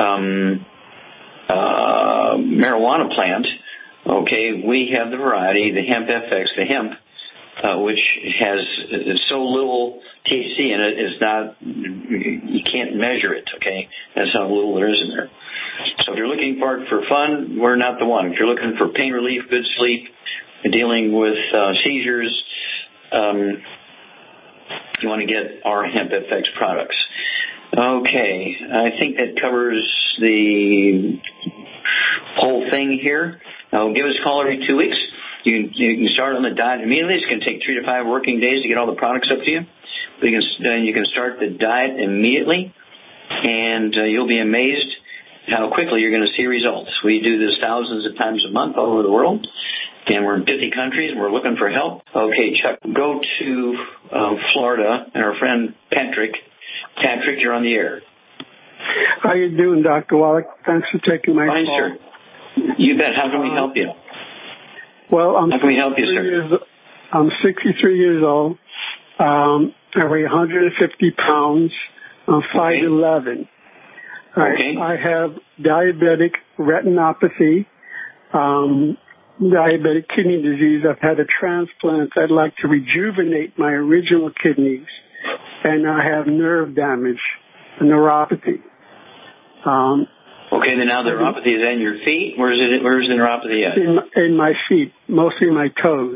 marijuana plant. Okay, we have the variety, the Hemp FX, the hemp, which has so little THC in it, it's not, you can't measure it, okay? That's how little there is in there. So if you're looking for fun, we're not the one. If you're looking for pain relief, good sleep, dealing with seizures, if you want to get our Hemp FX products. Okay, I think that covers the whole thing here. Now, give us a call every 2 weeks. You can start on the diet immediately. It's going to take 3 to 5 working days to get all the products up to you. But you can start the diet immediately, and you'll be amazed how quickly you're going to see results. We do this thousands of times a month all over the world, and we're in 50 countries, and we're looking for help. Okay, Chuck, go to Florida, and our friend Patrick. Patrick, you're on the air. How you doing, Dr. Wallach? Thanks for taking my call. Fine, sir. You bet. How can we help you? Well, how can we help you, sir? I'm 63 years old. I weigh 150 pounds. I'm 5'11". Okay. I have diabetic retinopathy, diabetic kidney disease. I've had a transplant. I'd like to rejuvenate my original kidneys. And I have nerve damage, neuropathy. Okay, then now the neuropathy is in your feet. Where's the neuropathy at? In my feet, mostly my toes.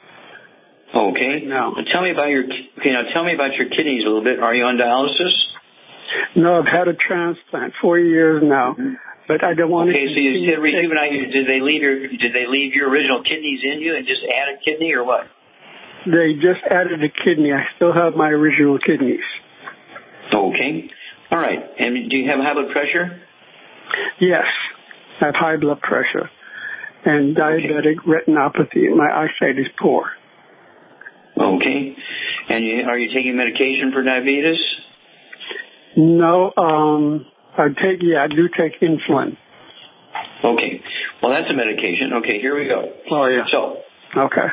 Okay. Now tell me about your kidneys a little bit. Are you on dialysis? No, I've had a transplant 4 years now, but I don't want to. Okay, so you said rejuvenate. Did they leave your original kidneys in you and just add a kidney or what? They just added a kidney. I still have my original kidneys. Okay. All right. And do you have high blood pressure? Yes. I have high blood pressure and diabetic retinopathy. My eyesight is poor. Okay. And are you taking medication for diabetes? No. I do take insulin. Okay. Well, that's a medication. Okay, here we go. Oh, yeah. So. Okay.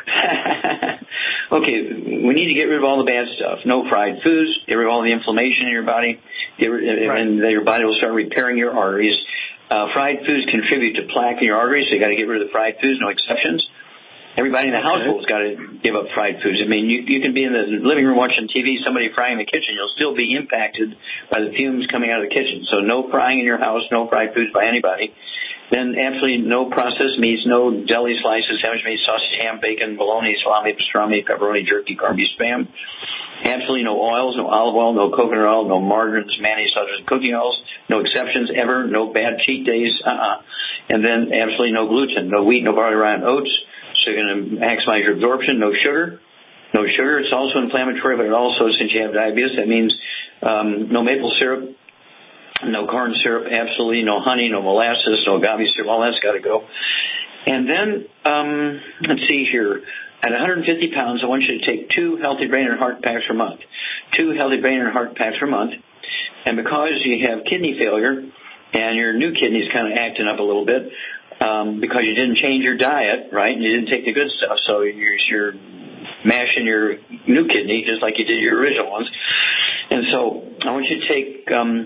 Okay, we need to get rid of all the bad stuff. No fried foods. Get rid of all the inflammation in your body, and your body will start repairing your arteries. Fried foods contribute to plaque in your arteries, so you got to get rid of the fried foods. No exceptions. Everybody in the household's got to give up fried foods. I mean, you can be in the living room watching TV, somebody frying in the kitchen. You'll still be impacted by the fumes coming out of the kitchen. So no frying in your house, no fried foods by anybody. Then absolutely no processed meats, no deli slices, sandwich meat, sausage, ham, bacon, bologna, salami, pastrami, pepperoni, jerky, corned beef, spam. Absolutely no oils, no olive oil, no coconut oil, no margarines, mayonnaise, sausages, and cooking oils. No exceptions ever. No bad cheat days. And then absolutely no gluten, no wheat, no barley, rye, and oats. So you're going to maximize your absorption. No sugar. No sugar. It's also inflammatory, but it also, since you have diabetes, that means no maple syrup. No corn syrup, absolutely no honey, no molasses, no agave syrup, all that's got to go. And then, let's see here. At 150 pounds, I want you to take 2 healthy brain and heart packs per month. 2 healthy brain and heart packs per month. And because you have kidney failure and your new kidney's kind of acting up a little bit, because you didn't change your diet, right, and you didn't take the good stuff, so you're mashing your new kidney just like you did your original ones. And so I want you to take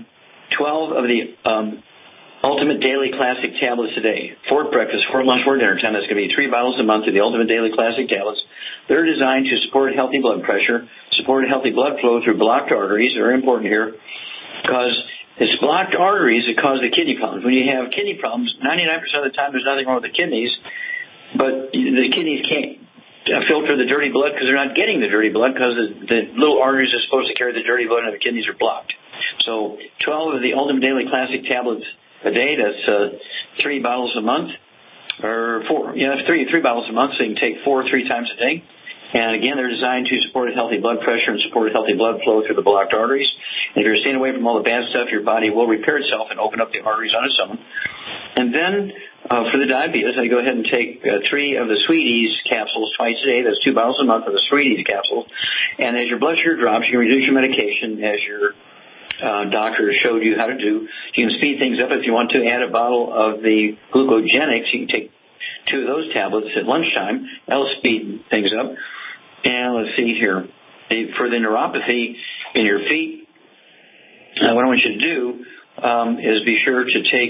12 of the Ultimate Daily Classic tablets a day. 4 at breakfast, 4 at lunch, 4 at dinner time. That's going to be 3 bottles a month of the Ultimate Daily Classic tablets. They're designed to support healthy blood pressure, support healthy blood flow through blocked arteries. They're important here because it's blocked arteries that cause the kidney problems. When you have kidney problems, 99% of the time there's nothing wrong with the kidneys, but the kidneys can't filter the dirty blood because they're not getting the dirty blood because the little arteries are supposed to carry the dirty blood and the kidneys are blocked. So 12 of the Ultimate Daily Classic tablets a day, that's 3 bottles a month, or 4, 3 bottles a month, so you can take 4 3 times a day. And again, they're designed to support a healthy blood pressure and support a healthy blood flow through the blocked arteries. And if you're staying away from all the bad stuff, your body will repair itself and open up the arteries on its own. And then for the diabetes, I go ahead and take 3 of the Sweeties capsules twice a day. That's 2 bottles a month of the Sweeties capsules. And as your blood sugar drops, you can reduce your medication as your doctor showed you how to do. You can speed things up if you want to. Add a bottle of the glucogenics. You can take 2 of those tablets at lunchtime. That'll speed things up. And let's see here. For the neuropathy in your feet, what I want you to do is be sure to take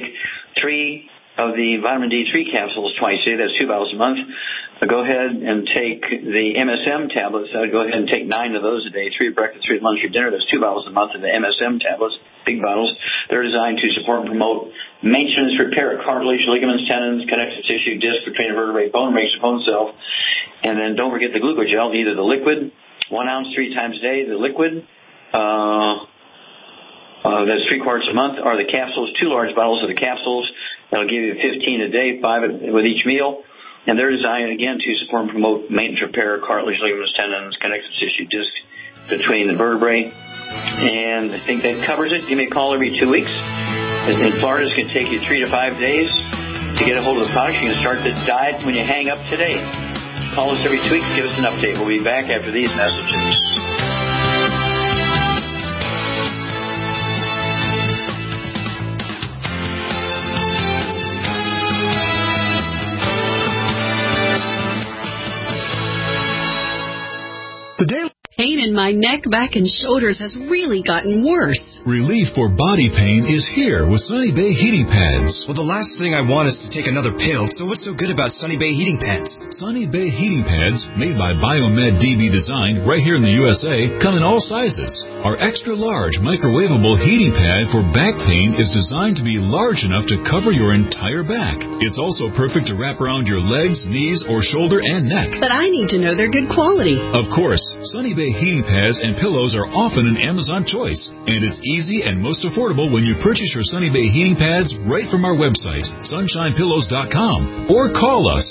3 of the vitamin D3 capsules twice a day. That's 2 bottles a month. Go ahead and take the MSM tablets. I'd go ahead and take 9 of those a day, 3 at breakfast, 3 at lunch, or dinner. That's 2 bottles a month of the MSM tablets, big bottles. They're designed to support and promote maintenance, repair of cartilage, ligaments, tendons, connective tissue, disc between the vertebrae, bone, makes the bone cell. And then don't forget the glucogel, either the liquid 1 ounce 3 times a day. The liquid, that's 3 quarts a month, are the capsules, 2 large bottles of the capsules. That'll give you 15 a day, 5 with each meal. And they're designed, again, to support and promote maintenance, repair, cartilage, ligaments, tendons, connective tissue, disc between the vertebrae. And I think that covers it. Give me a call every 2 weeks. In Florida, it's going to take you 3 to 5 days to get a hold of the product. You can start the diet when you hang up today. Call us every 2 weeks. Give us an update. We'll be back after these messages. Pain in my neck, back, and shoulders has really gotten worse. Relief for body pain is here with Sunny Bay Heating Pads. Well, the last thing I want is to take another pill, so what's so good about Sunny Bay Heating Pads? Sunny Bay Heating Pads, made by Biomed DB Design right here in the USA, come in all sizes. Our extra-large microwavable heating pad for back pain is designed to be large enough to cover your entire back. It's also perfect to wrap around your legs, knees, or shoulder and neck. But I need to know they're good quality. Of course, Sunny Bay heating pads and pillows are often an Amazon choice, and it's easy and most affordable when you purchase your Sunny Bay heating pads right from our website, sunshinepillows.com, or call us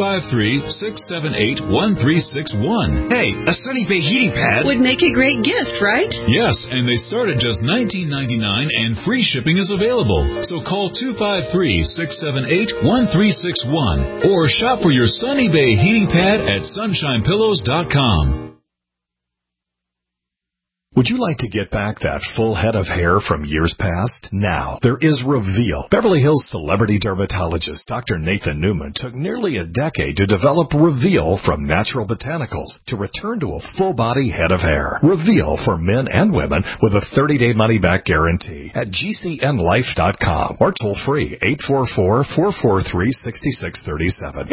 253-678-1361. Hey, a Sunny Bay heating pad would make a great gift, right? Yes, and they start at just $19.99 and free shipping is available. So call 253-678-1361 or shop for your Sunny Bay heating pad at sunshinepillows.com. Would you like to get back that full head of hair from years past? Now, there is Reveal. Beverly Hills celebrity dermatologist Dr. Nathan Newman took nearly a decade to develop Reveal from natural botanicals to return to a full-body head of hair. Reveal for men and women with a 30-day money-back guarantee at GCNlife.com or toll-free 844-443-6637.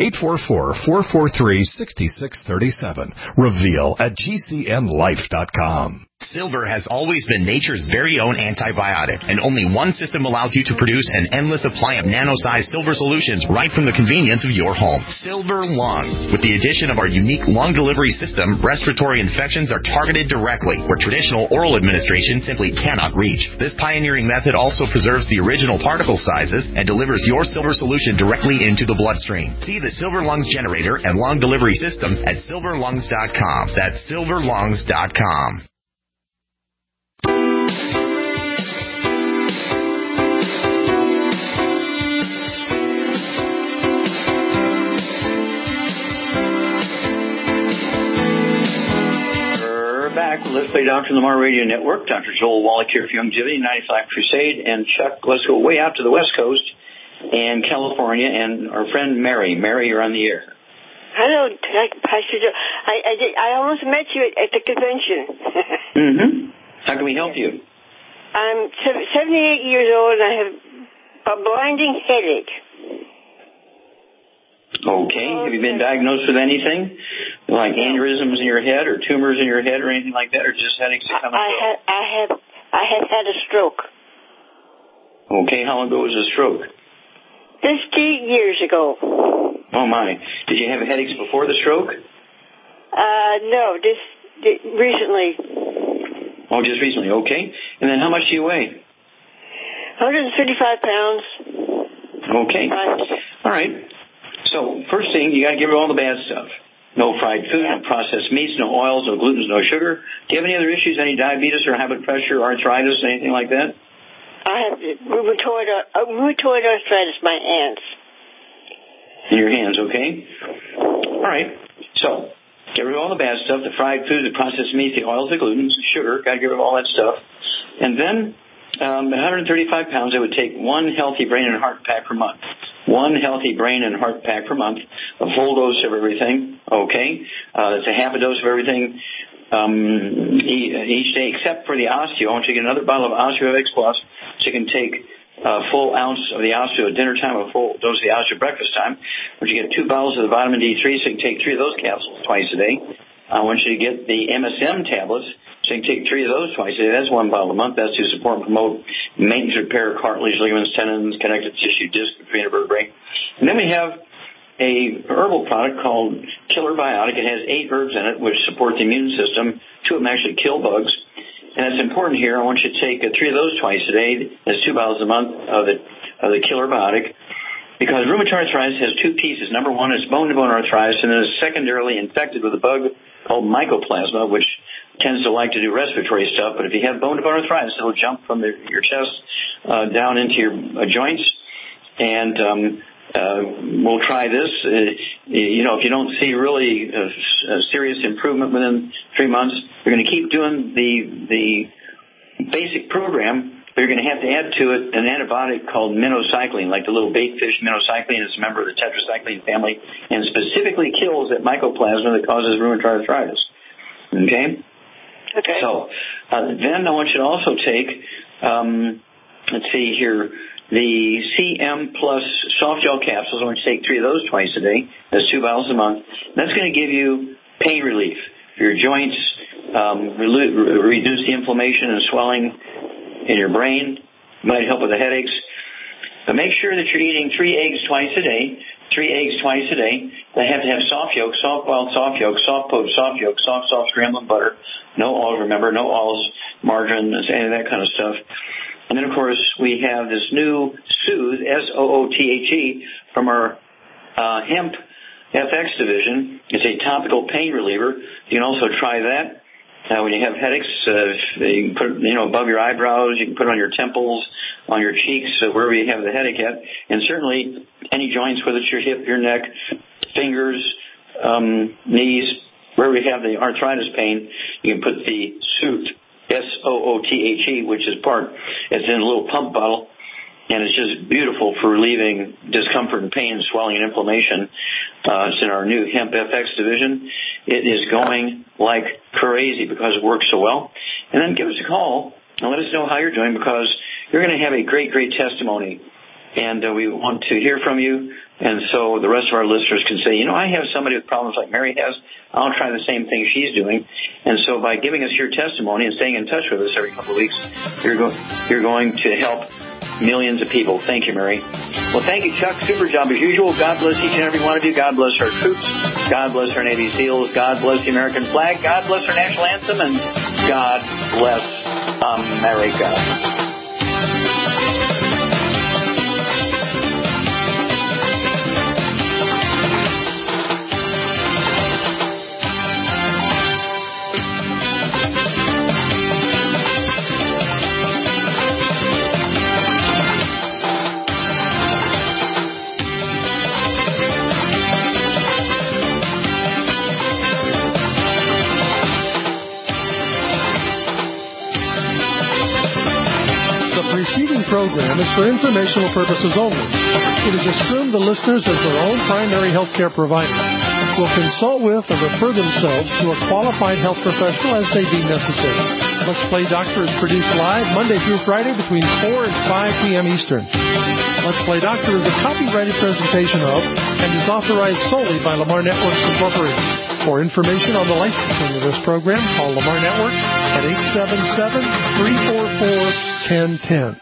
844-443-6637. Reveal at GCNlife.com. Silver has always been nature's very own antibiotic, and only one system allows you to produce an endless supply of nano-sized silver solutions right from the convenience of your home. Silver Lungs. With the addition of our unique lung delivery system, respiratory infections are targeted directly, where traditional oral administration simply cannot reach. This pioneering method also preserves the original particle sizes and delivers your silver solution directly into the bloodstream. See the Silver Lungs generator and lung delivery system at silverlungs.com. That's silverlungs.com. Back. Let's Play Dr. Lamar Radio Network. Dr. Joel Wallach here for Longevity, 95 Crusade. And Chuck, let's go way out to the West Coast and California. And our friend Mary. Mary, you're on the air. Hello, Pastor Joe. I almost met you at the convention. Mm-hmm. How can we help you? I'm 78 years old and I have a blinding headache. Okay. Have you been diagnosed with anything? Like aneurysms in your head or tumors in your head or anything like that, or just headaches that come and go? I have had a stroke. Okay. How long ago was the stroke? 50 years ago. Oh, my. Did you have headaches before the stroke? No, just recently. Oh, just recently. Okay. And then how much do you weigh? 135 pounds. Okay. All right. So, first thing, you got to get rid of all the bad stuff. No fried food, no processed meats, no oils, no gluten, no sugar. Do you have any other issues, any diabetes or high blood pressure, arthritis, anything like that? I have rheumatoid arthritis in my hands. In your hands, okay. All right. So, get rid of all the bad stuff, the fried food, the processed meats, the oils, the gluten, the sugar. Got to get rid of all that stuff. And then, at 135 pounds, I would take one healthy brain and heart pack per month. One healthy brain and heart pack per month, a full dose of everything, okay? That's a half a dose of everything each day, except for the osteo. I want you to get another bottle of OsteoX Plus, so you can take a full ounce of the osteo at dinner time, a full dose of the osteo at breakfast time. I want you to get 2 bottles of the vitamin D3, so you can take 3 of those capsules twice a day. I want you to get the MSM tablets, so you can take 3 of those twice a day. That's 1 bottle a month. That's to support and promote maintenance, repair, cartilage, ligaments, tendons, connective tissue, disc, between vertebrae. And then we have a herbal product called Killer Biotic. It has 8 herbs in it, which support the immune system. 2 of them actually kill bugs. And it's important here. I want you to take 3 of those twice a day. That's 2 bottles a month of the Killer Biotic. Because rheumatoid arthritis has 2 pieces. Number 1 is bone-to-bone arthritis, and then it's secondarily infected with a bug called mycoplasma, which tends to like to do respiratory stuff. But if you have bone-to-bone arthritis, it'll jump from your chest down into your joints. And we'll try this. If you don't see really a serious improvement within 3 months, you're going to keep doing the basic program. But you're going to have to add to it an antibiotic called minocycline, like the little bait fish minocycline. It's a member of the tetracycline family and specifically kills that mycoplasma that causes rheumatoid arthritis. Okay? Okay. So then I want you to also take, let's see here, the CM Plus soft gel capsules. I want you to take 3 of those twice a day. That's 2 bottles a month. That's going to give you pain relief for your joints, reduce the inflammation and swelling in your brain, might help with the headaches. But make sure that you're eating 3 eggs twice a day. 3 eggs twice a day. They have to have soft yolk, soft boiled soft yolk, soft poached soft yolk, soft scrambled butter. No oils, remember, no oils, margarine, any of that kind of stuff. And then, of course, we have this new Soothe, S-O-O-T-H-E, from our Hemp FX division. It's a topical pain reliever. You can also try that. When you have headaches, you can put it, above your eyebrows. You can put it on your temples, on your cheeks, wherever you have the headache at. And certainly any joints, whether it's your hip, your neck, fingers, knees, wherever you have the arthritis pain, you can put the Soothe, S-O-O-T-H-E, which is it's in a little pump bottle. And it's just beautiful for relieving discomfort and pain, swelling, and inflammation. It's in our new Hemp FX division. It is going like crazy because it works so well. And then give us a call and let us know how you're doing, because you're going to have a great, great testimony. And we want to hear from you. And so the rest of our listeners can say, I have somebody with problems like Mary has. I'll try the same thing she's doing. And so by giving us your testimony and staying in touch with us every couple of weeks, you're going to help millions of people. Thank you, Mary. Well, thank you, Chuck. Super job as usual. God bless each and every one of you. God bless our troops. God bless our Navy SEALs. God bless the American flag. God bless our national anthem. And God bless America. The preceding program is for informational purposes only. It is assumed the listeners, as their own primary health care provider, will consult with or refer themselves to a qualified health professional as they deem necessary. Let's Play Doctor is produced live Monday through Friday between 4 and 5 p.m. Eastern. Let's Play Doctor is a copyrighted presentation of and is authorized solely by Lamar Networks Incorporated. For information on the licensing of this program, call Lamar Networks at 877-344-1010.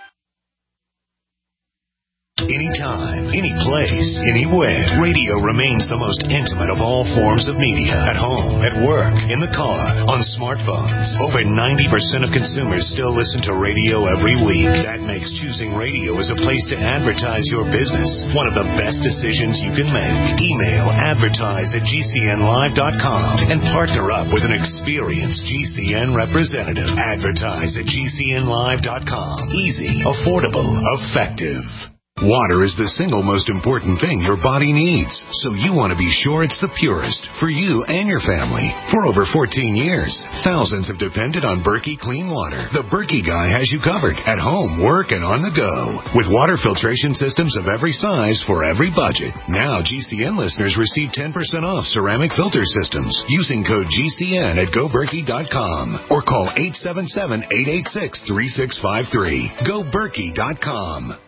Anytime, any place, anywhere. Radio remains the most intimate of all forms of media. At home, at work, in the car, on smartphones. Over 90% of consumers still listen to radio every week. That makes choosing radio as a place to advertise your business one of the best decisions you can make. Email advertise@gcnlive.com and partner up with an experienced GCN representative. Advertise@gcnlive.com. Easy, affordable, effective. Water is the single most important thing your body needs, so you want to be sure it's the purest for you and your family. For over 14 years, thousands have depended on Berkey Clean Water. The Berkey guy has you covered at home, work, and on the go. With water filtration systems of every size for every budget. Now GCN listeners receive 10% off ceramic filter systems using code GCN at GoBerkey.com or call 877-886-3653. GoBerkey.com.